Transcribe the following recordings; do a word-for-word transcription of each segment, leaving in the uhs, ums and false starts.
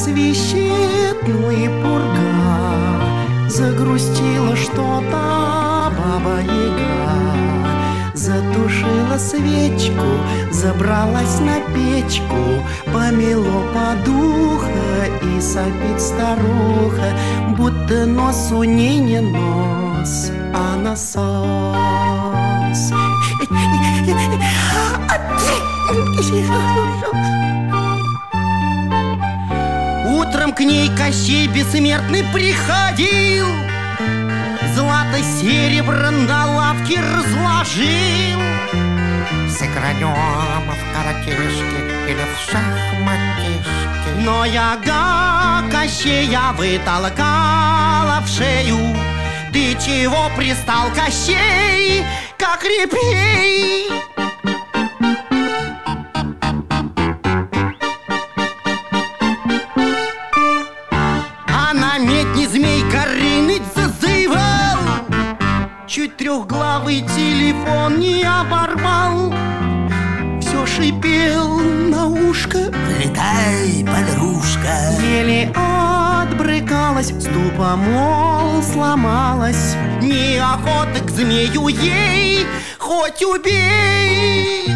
свищет, ну и пурга. Загрустила что-то Баба-Яга. Затушила свечку, забралась на печку, помело подуха и сопит старуха, будто нос у ней не нос, а насос. Утром к ней Кощей Бессмертный приходил, злато-серебро на лавке разложил. Сыгранем в каратишки или в шахматишки. Но яга Кощея вытолкала в шею. Ты чего пристал, Кощей, как репей? А на медне змей Горыныч зазывал, чуть трехглавый телефон не оборвал. Все шипел на ушко: Летай, подружка. еле отбрыкалась, ступа, мол, сломалась. Неохота к змею ей, хоть убей.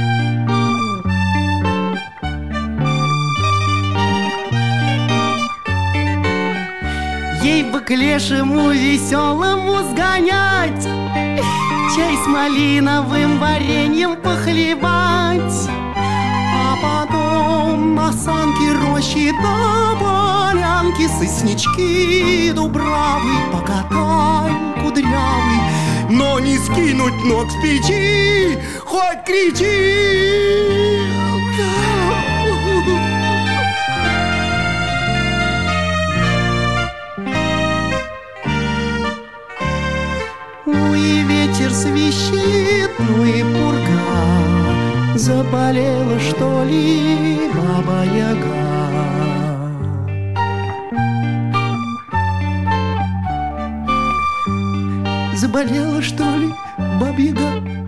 Ей бы к лешему веселому сгонять, чай с малиновым вареньем похлебать, а потом на санки рощи до полянки, соснички дубравы покатай кудрявый, но не скинуть ног с печи, хоть кричи. Ну и ветер свищит, ну и пурга. Заболела, что ли, Баба-Яга? Заболела, что ли, Баба-Яга?